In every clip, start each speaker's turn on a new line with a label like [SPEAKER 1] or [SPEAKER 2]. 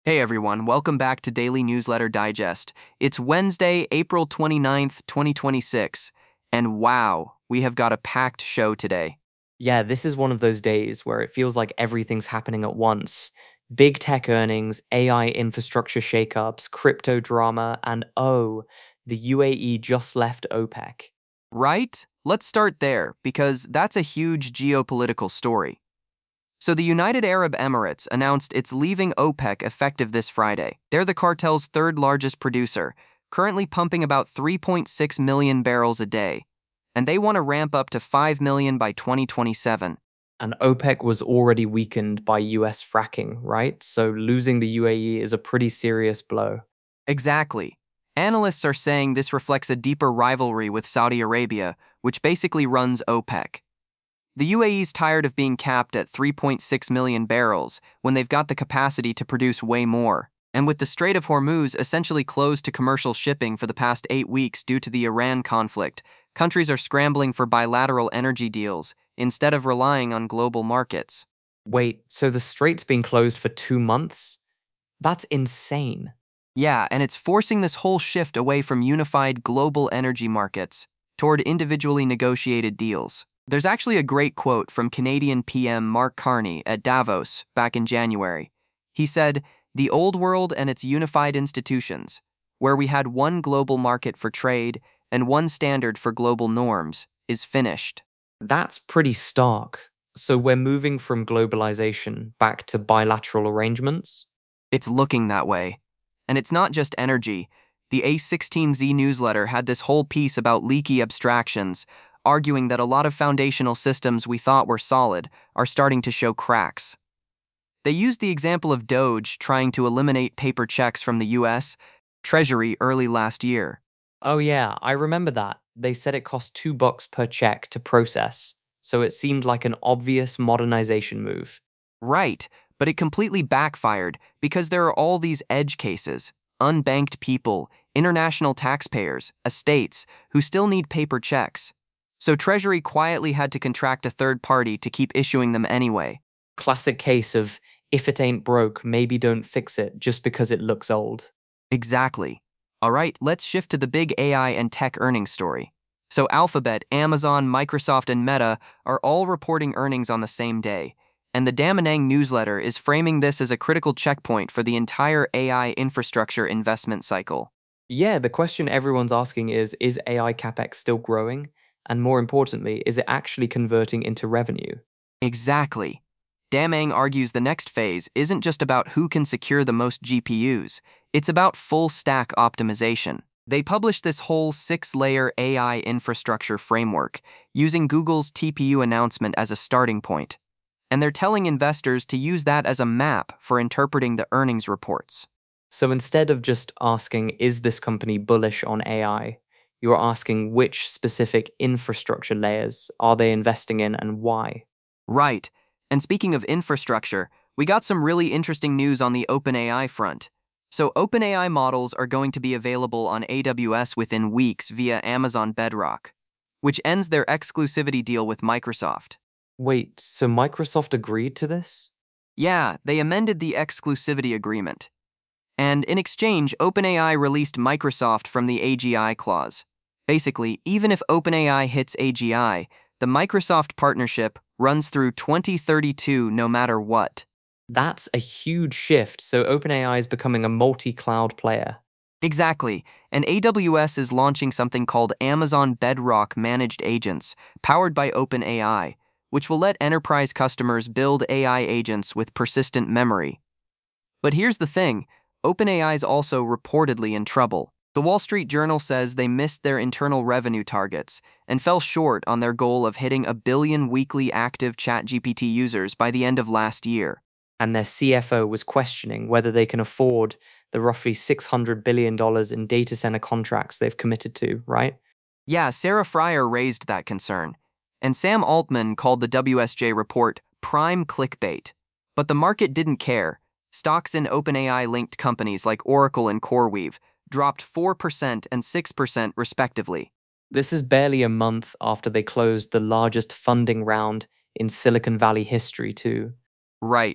[SPEAKER 1] Hey everyone, welcome back to Daily Newsletter Digest. It's Wednesday, April 29th, 2026, and wow, we have got a packed show today.
[SPEAKER 2] Yeah, this is one of those days where it feels like everything's happening at once. Big tech earnings, AI infrastructure shakeups, crypto drama, and oh, the UAE just left OPEC.
[SPEAKER 1] Right? Let's start there, because that's a huge geopolitical story. So the United Arab Emirates announced it's leaving OPEC effective this Friday. They're the cartel's third largest producer, currently pumping about 3.6 million barrels a day, and they want to ramp up to 5 million by 2027.
[SPEAKER 2] And OPEC was already weakened by US fracking, right? So losing the UAE is a pretty serious blow.
[SPEAKER 1] Exactly. Analysts are saying this reflects a deeper rivalry with Saudi Arabia, which basically runs OPEC. The UAE's tired of being capped at 3.6 million barrels when they've got the capacity to produce way more. And with the Strait of Hormuz essentially closed to commercial shipping for the past 8 weeks due to the Iran conflict, countries are scrambling for bilateral energy deals instead of relying on global markets.
[SPEAKER 2] Wait, so the strait's been closed for 2 months? That's insane.
[SPEAKER 1] Yeah, and it's forcing this whole shift away from unified global energy markets toward individually negotiated deals. There's actually a great quote from Canadian PM Mark Carney at Davos back in January. He said, "The old world and its unified institutions, where we had one global market for trade and one standard for global norms, is finished."
[SPEAKER 2] That's pretty stark. So we're moving from globalization back to bilateral arrangements?
[SPEAKER 1] It's looking that way. And it's not just energy. The A16Z newsletter had this whole piece about leaky abstractions, arguing that a lot of foundational systems we thought were solid are starting to show cracks. They used the example of Doge trying to eliminate paper checks from the US Treasury early last year.
[SPEAKER 2] Oh yeah, I remember that. They said it cost $2 per check to process, so it seemed like an obvious modernization move.
[SPEAKER 1] Right, but it completely backfired because there are all these edge cases, unbanked people, international taxpayers, estates, who still need paper checks. So Treasury quietly had to contract a third party to keep issuing them anyway.
[SPEAKER 2] Classic case of if it ain't broke, maybe don't fix it just because it looks old.
[SPEAKER 1] Exactly. All right, let's shift to the big AI and tech earnings story. So Alphabet, Amazon, Microsoft, and Meta are all reporting earnings on the same day, and the Damonang newsletter is framing this as a critical checkpoint for the entire AI infrastructure investment cycle.
[SPEAKER 2] Yeah, the question everyone's asking is AI capex still growing? And more importantly, is it actually converting into revenue?
[SPEAKER 1] Exactly. Damang argues the next phase isn't just about who can secure the most GPUs, it's about full stack optimization. They published this whole 6-layer AI infrastructure framework using Google's TPU announcement as a starting point, and they're telling investors to use that as a map for interpreting the earnings reports.
[SPEAKER 2] So instead of just asking, is this company bullish on AI? You're asking which specific infrastructure layers are they investing in and why?
[SPEAKER 1] Right. And speaking of infrastructure, we got some really interesting news on the OpenAI front. So OpenAI models are going to be available on AWS within weeks via Amazon Bedrock, which ends their exclusivity deal with Microsoft.
[SPEAKER 2] Wait, so Microsoft agreed to this?
[SPEAKER 1] Yeah, they amended the exclusivity agreement. And in exchange, OpenAI released Microsoft from the AGI clause. Basically, even if OpenAI hits AGI, the Microsoft partnership runs through 2032 no matter what.
[SPEAKER 2] That's a huge shift, so OpenAI is becoming a multi-cloud player.
[SPEAKER 1] Exactly, and AWS is launching something called Amazon Bedrock Managed Agents, powered by OpenAI, which will let enterprise customers build AI agents with persistent memory. But here's the thing, OpenAI is also reportedly in trouble. The Wall Street Journal says they missed their internal revenue targets and fell short on their goal of hitting 1 billion weekly active ChatGPT users by the end of last year.
[SPEAKER 2] And their CFO was questioning whether they can afford the roughly $600 billion in data center contracts they've committed to, right?
[SPEAKER 1] Yeah, Sarah Fryer raised that concern, and Sam Altman called the WSJ report prime clickbait. But the market didn't care. Stocks in OpenAI-linked companies like Oracle and CoreWeave dropped 4% and 6% respectively.
[SPEAKER 2] This is barely a month after they closed the largest funding round in Silicon Valley history, too.
[SPEAKER 1] Right.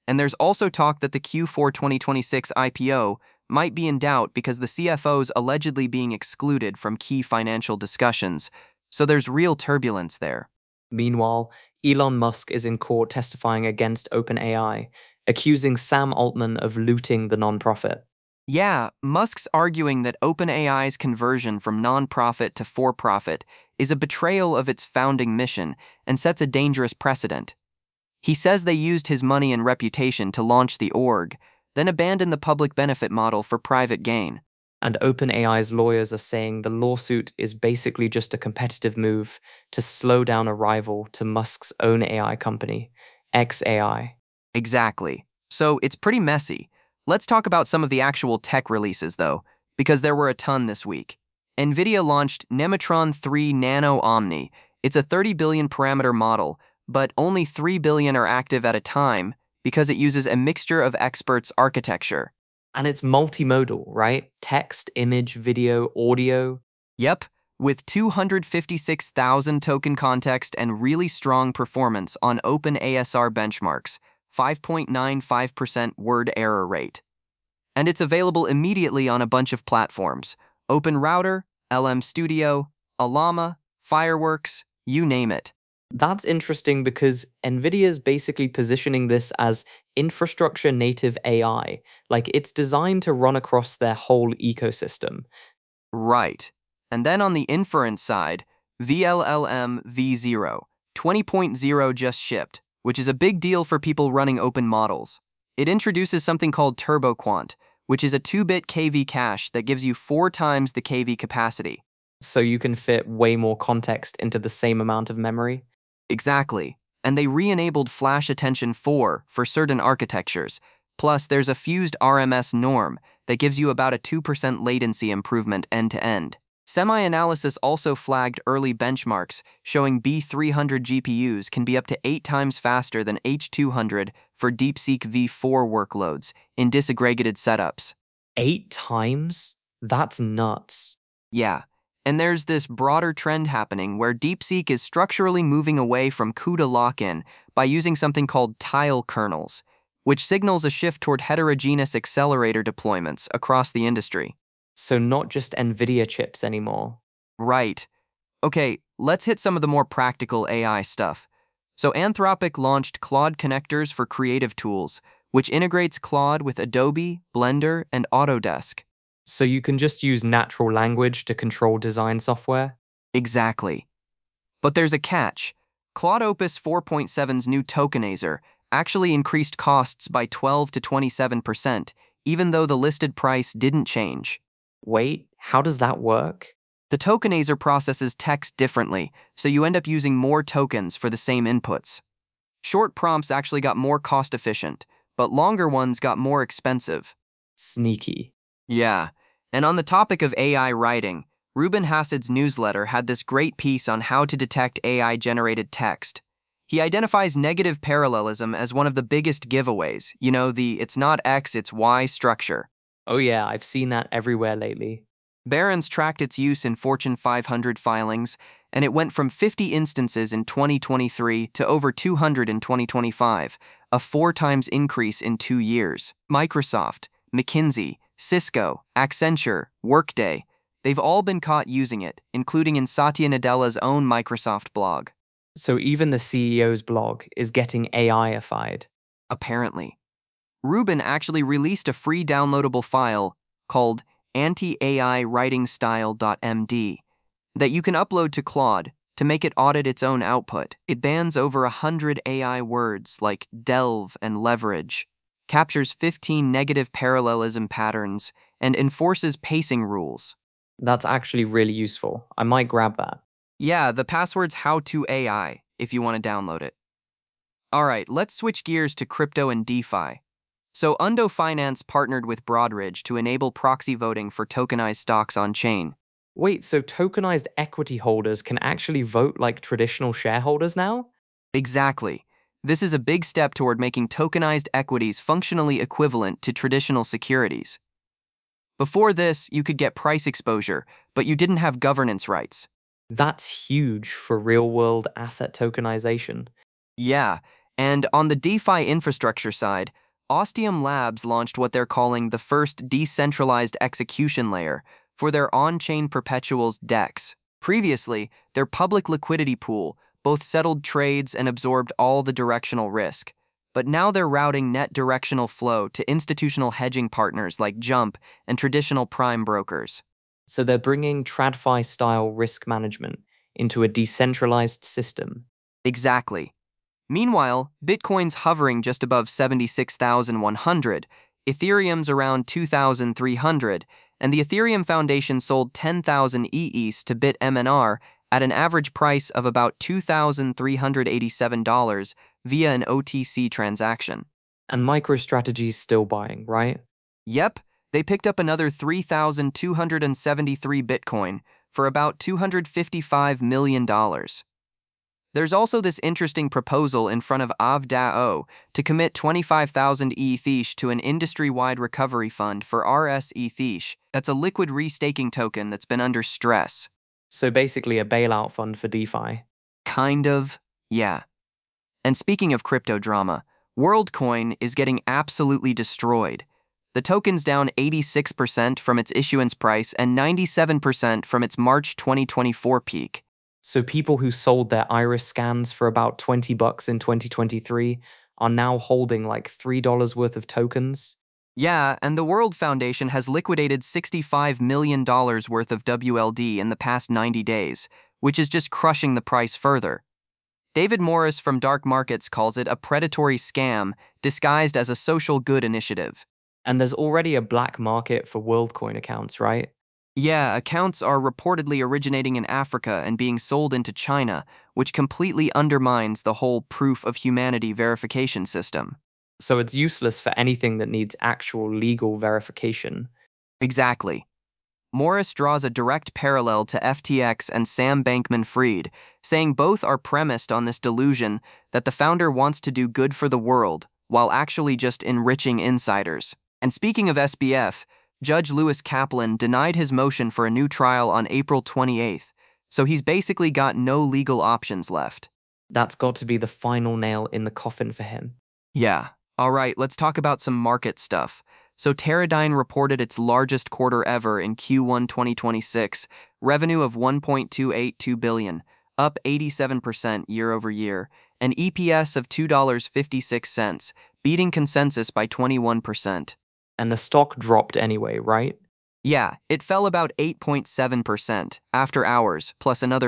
[SPEAKER 1] And there's also talk that the Q4 2026 IPO might be in doubt because the CFO's allegedly being excluded from key financial discussions, so there's real turbulence there.
[SPEAKER 2] Meanwhile, Elon Musk is in court testifying against OpenAI, accusing Sam Altman of looting the nonprofit.
[SPEAKER 1] Yeah, Musk's arguing that OpenAI's conversion from nonprofit to for-profit is a betrayal of its founding mission and sets a dangerous precedent. He says they used his money and reputation to launch the org, then abandoned the public benefit model for private gain.
[SPEAKER 2] And OpenAI's lawyers are saying the lawsuit is basically just a competitive move to slow down a rival to Musk's own AI company, xAI.
[SPEAKER 1] Exactly. So it's pretty messy. Let's talk about some of the actual tech releases, though, because there were a ton this week. NVIDIA launched Nematron 3 Nano Omni. It's a 30 billion parameter model, but only 3 billion are active at a time because it uses a mixture of experts architecture.
[SPEAKER 2] And it's multimodal, right? Text, image, video, audio.
[SPEAKER 1] Yep, with 256,000 token context and really strong performance on OpenASR benchmarks, 5.95% word error rate. And it's available immediately on a bunch of platforms: OpenRouter, LM Studio, Alama, Fireworks, you name it.
[SPEAKER 2] That's interesting because NVIDIA's basically positioning this as infrastructure native AI. Like it's designed to run across their whole ecosystem.
[SPEAKER 1] Right. And then on the inference side, vLLM v0 20.0 just shipped, which is a big deal for people running open models. It introduces something called TurboQuant, which is a 2-bit KV cache that gives you 4 times the KV capacity.
[SPEAKER 2] So you can fit way more context into the same amount of memory.
[SPEAKER 1] Exactly. And they re-enabled Flash Attention 4 for certain architectures. Plus, there's a fused RMS norm that gives you about a 2% latency improvement end-to-end. Semi-analysis also flagged early benchmarks showing B300 GPUs can be up to 8 times faster than H200 for DeepSeek V4 workloads in disaggregated setups.
[SPEAKER 2] 8 times? That's nuts.
[SPEAKER 1] Yeah. And there's this broader trend happening where DeepSeek is structurally moving away from CUDA lock-in by using something called tile kernels, which signals a shift toward heterogeneous accelerator deployments across the industry.
[SPEAKER 2] So not just NVIDIA chips anymore.
[SPEAKER 1] Right. Okay, let's hit some of the more practical AI stuff. So Anthropic launched Claude connectors for creative tools, which integrates Claude with Adobe, Blender, and Autodesk.
[SPEAKER 2] So you can just use natural language to control design software?
[SPEAKER 1] Exactly. But there's a catch. Claude Opus 4.7's new tokenizer actually increased costs by 12 to 27%, even though the listed price didn't change.
[SPEAKER 2] Wait, how does that work?
[SPEAKER 1] The tokenizer processes text differently, so you end up using more tokens for the same inputs. Short prompts actually got more cost-efficient, but longer ones got more expensive.
[SPEAKER 2] Sneaky.
[SPEAKER 1] Yeah, and on the topic of AI writing, Ruben Hassid's newsletter had this great piece on how to detect AI-generated text. He identifies negative parallelism as one of the biggest giveaways, the it's not X, it's Y structure.
[SPEAKER 2] Oh yeah, I've seen that everywhere lately.
[SPEAKER 1] Barron's tracked its use in Fortune 500 filings, and it went from 50 instances in 2023 to over 200 in 2025, a 4 times increase in 2 years. Microsoft, McKinsey, Cisco, Accenture, Workday, they've all been caught using it, including in Satya Nadella's own Microsoft blog.
[SPEAKER 2] So even the CEO's blog is getting AI-ified.
[SPEAKER 1] Apparently. Ruben actually released a free downloadable file called anti-AI-writing-style.md that you can upload to Claude to make it audit its own output. It bans over 100 AI words like delve and leverage, captures 15 negative parallelism patterns, and enforces pacing rules.
[SPEAKER 2] That's actually really useful. I might grab that.
[SPEAKER 1] Yeah, the password's how-to-AI if you want to download it. Alright, let's switch gears to crypto and DeFi. So Undo Finance partnered with Broadridge to enable proxy voting for tokenized stocks on-chain.
[SPEAKER 2] Wait, so tokenized equity holders can actually vote like traditional shareholders now?
[SPEAKER 1] Exactly. This is a big step toward making tokenized equities functionally equivalent to traditional securities. Before this, you could get price exposure, but you didn't have governance rights.
[SPEAKER 2] That's huge for real-world asset tokenization.
[SPEAKER 1] Yeah, And on the DeFi infrastructure side, Ostium Labs launched what they're calling the first decentralized execution layer for their on-chain perpetuals DEX. Previously, their public liquidity pool both settled trades and absorbed all the directional risk. But now they're routing net directional flow to institutional hedging partners like Jump and traditional prime brokers.
[SPEAKER 2] So they're bringing TradFi-style risk management into a decentralized system.
[SPEAKER 1] Exactly. Meanwhile, Bitcoin's hovering just above 76,100, Ethereum's around 2,300, and the Ethereum Foundation sold 10,000 EETH to BitMNR at an average price of about $2,387 via an OTC transaction.
[SPEAKER 2] And MicroStrategy's still buying, right?
[SPEAKER 1] Yep, they picked up another 3,273 Bitcoin for about $255 million. There's also this interesting proposal in front of AVDAO to commit 25,000 ETH to an industry-wide recovery fund for RSETH. That's a liquid restaking token that's been under stress.
[SPEAKER 2] So basically a bailout fund for DeFi.
[SPEAKER 1] Kind of, yeah. And speaking of crypto drama, WorldCoin is getting absolutely destroyed. The token's down 86% from its issuance price and 97% from its March 2024 peak.
[SPEAKER 2] So people who sold their iris scans for about $20 in 2023 are now holding like $3 worth of tokens.
[SPEAKER 1] Yeah, and the World Foundation has liquidated $65 million worth of WLD in the past 90 days, which is just crushing the price further. David Morris from Dark Markets calls it a predatory scam disguised as a social good initiative.
[SPEAKER 2] And there's already a black market for WorldCoin accounts, right?
[SPEAKER 1] Yeah, accounts are reportedly originating in Africa and being sold into China, which completely undermines the whole proof of humanity verification system.
[SPEAKER 2] So it's useless for anything that needs actual legal verification.
[SPEAKER 1] Exactly. Morris draws a direct parallel to FTX and Sam Bankman-Fried, saying both are premised on this delusion that the founder wants to do good for the world, while actually just enriching insiders. And speaking of SBF, Judge Lewis Kaplan denied his motion for a new trial on April 28th, so he's basically got no legal options left.
[SPEAKER 2] That's got to be the final nail in the coffin for him.
[SPEAKER 1] Yeah. All right, let's talk about some market stuff. So Teradyne reported its largest quarter ever in Q1 2026, revenue of $1.282 billion, up 87% year over year, and EPS of $2.56, beating consensus by 21%.
[SPEAKER 2] And the stock dropped anyway, right?
[SPEAKER 1] Yeah, it fell about 8.7% after hours, plus another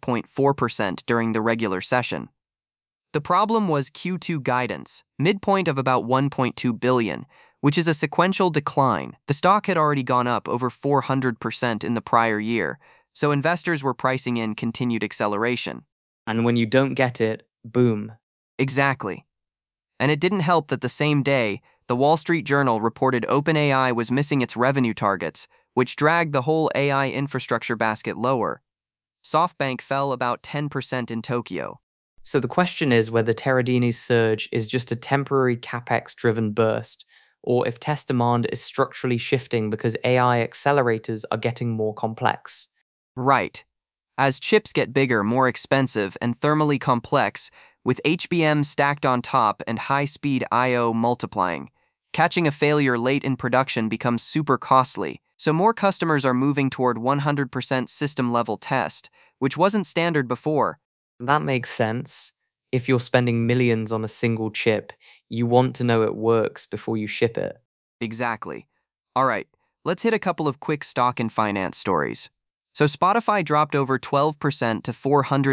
[SPEAKER 1] 5.4% during the regular session. The problem was Q2 guidance, midpoint of about $1.2 billion, which is a sequential decline. The stock had already gone up over 400% in the prior year, so investors were pricing in continued acceleration.
[SPEAKER 2] And when you don't get it, boom.
[SPEAKER 1] Exactly. And it didn't help that the same day, the Wall Street Journal reported OpenAI was missing its revenue targets, which dragged the whole AI infrastructure basket lower. SoftBank fell about 10% in Tokyo.
[SPEAKER 2] So the question is whether Teradini's surge is just a temporary capex-driven burst, or if test demand is structurally shifting because AI accelerators are getting more complex.
[SPEAKER 1] Right. As chips get bigger, more expensive, and thermally complex, with HBM stacked on top and high-speed I/O multiplying, catching a failure late in production becomes super costly, so more customers are moving toward 100% system-level test, which wasn't standard before.
[SPEAKER 2] That makes sense. If you're spending millions on a single chip, you want to know it works before you ship it.
[SPEAKER 1] Exactly. All right, let's hit a couple of quick stock and finance stories. So Spotify dropped over 12% to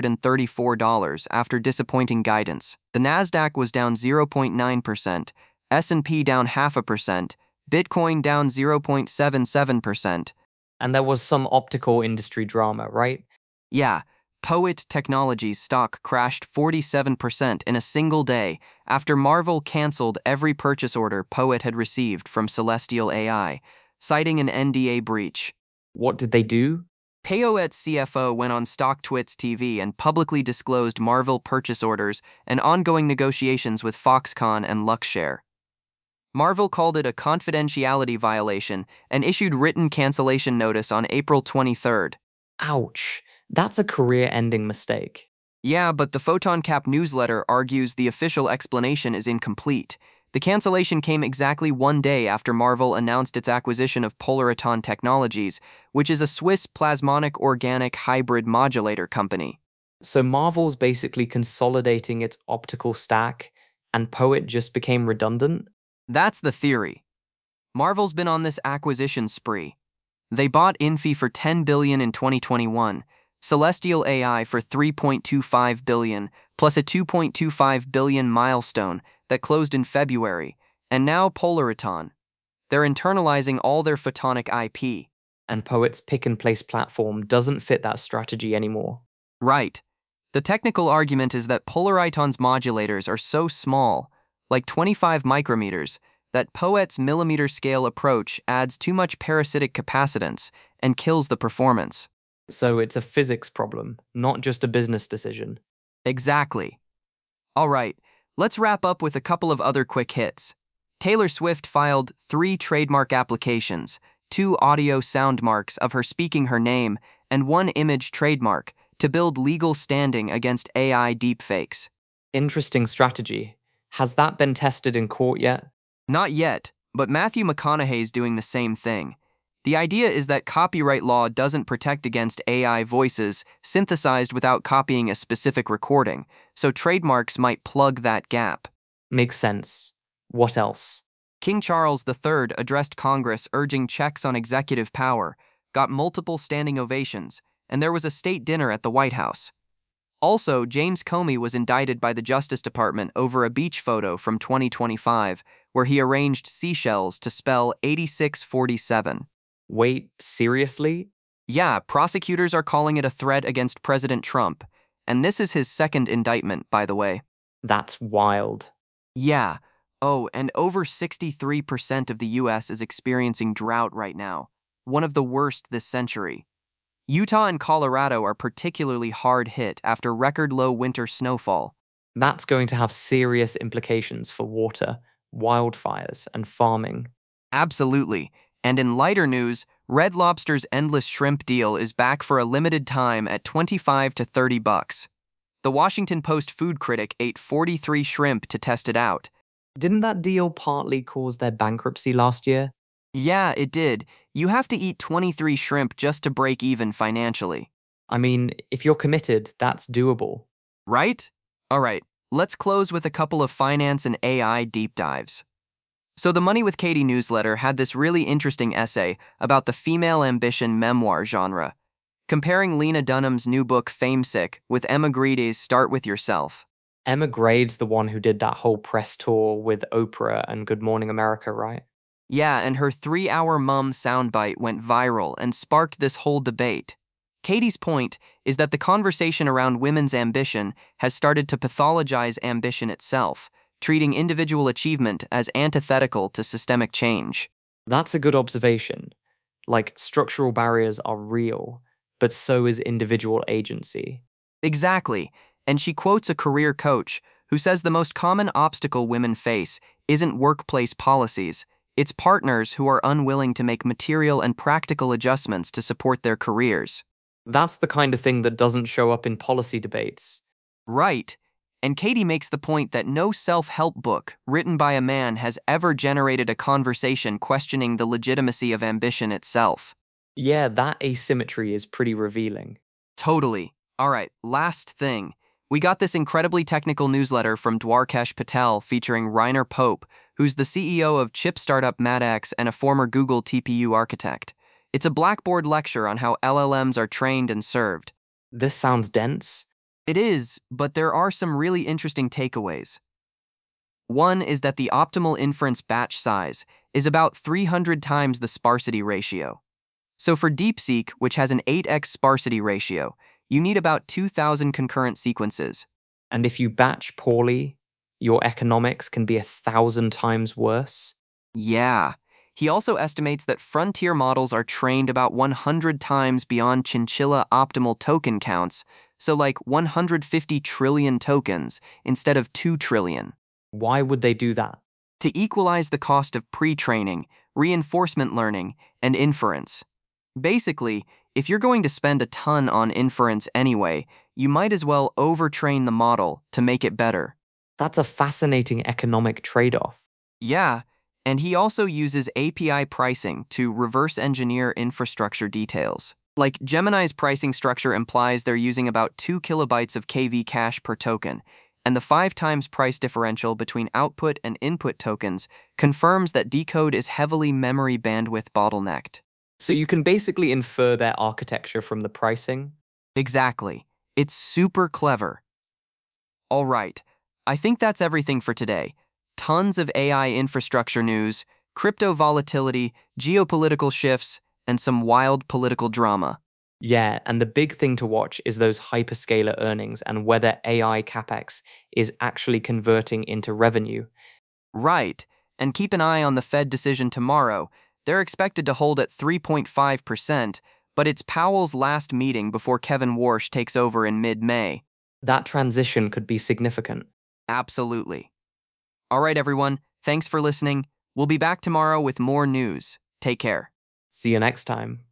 [SPEAKER 1] $434 after disappointing guidance. The Nasdaq was down 0.9%, S&P down 0.5%, Bitcoin down 0.77%.
[SPEAKER 2] And there was some optical industry drama, right?
[SPEAKER 1] Yeah, POET Technologies stock crashed 47% in a single day after Marvell canceled every purchase order POET had received from Celestial AI, citing an NDA breach.
[SPEAKER 2] What did they do?
[SPEAKER 1] POET's CFO went on StockTwits TV and publicly disclosed Marvell purchase orders and ongoing negotiations with Foxconn and Luxshare. Marvell called it a confidentiality violation and issued written cancellation notice on April 23rd.
[SPEAKER 2] Ouch. That's a career-ending mistake.
[SPEAKER 1] Yeah, but the PhotonCap newsletter argues the official explanation is incomplete. The cancellation came exactly one day after Marvel announced its acquisition of Polariton Technologies, which is a Swiss plasmonic organic hybrid modulator company.
[SPEAKER 2] So Marvel's basically consolidating its optical stack, and Poet just became redundant?
[SPEAKER 1] That's the theory. Marvel's been on this acquisition spree. They bought Infi for $10 billion in 2021, Celestial AI for $3.25 billion, plus a $2.25 billion milestone that closed in February, and now Polariton. They're internalizing all their photonic IP.
[SPEAKER 2] And Poet's pick-and-place platform doesn't fit that strategy anymore.
[SPEAKER 1] Right. The technical argument is that Polariton's modulators are so small, like 25 micrometers, that Poet's millimeter-scale approach adds too much parasitic capacitance and kills the performance.
[SPEAKER 2] So it's a physics problem, not just a business decision.
[SPEAKER 1] Exactly. All right, let's wrap up with a couple of other quick hits. Taylor Swift filed 3 trademark applications, 2 audio sound marks of her speaking her name, and 1 image trademark to build legal standing against AI deepfakes.
[SPEAKER 2] Interesting strategy. Has that been tested in court yet?
[SPEAKER 1] Not yet, but Matthew McConaughey's doing the same thing. The idea is that copyright law doesn't protect against AI voices synthesized without copying a specific recording, so trademarks might plug that gap.
[SPEAKER 2] Makes sense. What else?
[SPEAKER 1] King Charles III addressed Congress urging checks on executive power, got multiple standing ovations, and there was a state dinner at the White House. Also, James Comey was indicted by the Justice Department over a beach photo from 2025 where he arranged seashells to spell 8647.
[SPEAKER 2] Wait, seriously?
[SPEAKER 1] Yeah, prosecutors are calling it a threat against President Trump, and this is his second indictment, by the way.
[SPEAKER 2] That's wild.
[SPEAKER 1] Yeah. Oh, and over 63% of the U.S. is experiencing drought right now, one of the worst this century. Utah and Colorado are particularly hard hit after record-low winter snowfall.
[SPEAKER 2] That's going to have serious implications for water, wildfires, and farming.
[SPEAKER 1] Absolutely. And in lighter news, Red Lobster's endless shrimp deal is back for a limited time at $25 to $30. The Washington Post food critic ate 43 shrimp to test it out.
[SPEAKER 2] Didn't that deal partly cause their bankruptcy last year?
[SPEAKER 1] Yeah, it did. You have to eat 23 shrimp just to break even financially.
[SPEAKER 2] I mean, if you're committed, that's doable.
[SPEAKER 1] Right? All right, let's close with a couple of finance and AI deep dives. So the Money with Katie newsletter had this really interesting essay about the female ambition memoir genre, comparing Lena Dunham's new book Famesick with Emma Grade's Start With Yourself.
[SPEAKER 2] Emma Grade's the one who did that whole press tour with Oprah and Good Morning America, right?
[SPEAKER 1] Yeah, and her 3-hour mum soundbite went viral and sparked this whole debate. Katie's point is that the conversation around women's ambition has started to pathologize ambition itself, treating individual achievement as antithetical to systemic change.
[SPEAKER 2] That's a good observation. Like, structural barriers are real, but so is individual agency.
[SPEAKER 1] Exactly, and she quotes a career coach who says the most common obstacle women face isn't workplace policies, it's partners who are unwilling to make material and practical adjustments to support their careers.
[SPEAKER 2] That's the kind of thing that doesn't show up in policy debates.
[SPEAKER 1] Right. And Katie makes the point that no self-help book written by a man has ever generated a conversation questioning the legitimacy of ambition itself.
[SPEAKER 2] Yeah, that asymmetry is pretty revealing.
[SPEAKER 1] Totally. All right, last thing. We got this incredibly technical newsletter from Dwarkesh Patel featuring Reiner Pope, who's the CEO of chip startup MadX and a former Google TPU architect. It's a Blackboard lecture on how LLMs are trained and served.
[SPEAKER 2] This sounds dense.
[SPEAKER 1] It is, but there are some really interesting takeaways. One is that the optimal inference batch size is about 300 times the sparsity ratio. So for DeepSeek, which has an 8x sparsity ratio, you need about 2,000 concurrent sequences.
[SPEAKER 2] And if you batch poorly, your economics can be 1,000 times worse.
[SPEAKER 1] Yeah. He also estimates that frontier models are trained about 100 times beyond chinchilla optimal token counts, so like 150 trillion tokens instead of 2 trillion.
[SPEAKER 2] Why would they do that?
[SPEAKER 1] To equalize the cost of pre-training, reinforcement learning, and inference. Basically, if you're going to spend a ton on inference anyway, you might as well overtrain the model to make it better.
[SPEAKER 2] That's a fascinating economic trade-off.
[SPEAKER 1] Yeah, and he also uses API pricing to reverse engineer infrastructure details. Like Gemini's pricing structure implies they're using about 2 kilobytes of KV cache per token, and the 5 times price differential between output and input tokens confirms that Decode is heavily memory bandwidth bottlenecked.
[SPEAKER 2] So you can basically infer their architecture from the pricing?
[SPEAKER 1] Exactly. It's super clever. All right, I think that's everything for today. Tons of AI infrastructure news, crypto volatility, geopolitical shifts, and some wild political drama.
[SPEAKER 2] Yeah, and the big thing to watch is those hyperscaler earnings and whether AI capex is actually converting into revenue.
[SPEAKER 1] Right, and keep an eye on the Fed decision tomorrow. They're expected to hold at 3.5%, but it's Powell's last meeting before Kevin Warsh takes over in mid-May.
[SPEAKER 2] That transition could be significant.
[SPEAKER 1] Absolutely. All right, everyone, thanks for listening. We'll be back tomorrow with more news. Take care.
[SPEAKER 2] See you next time.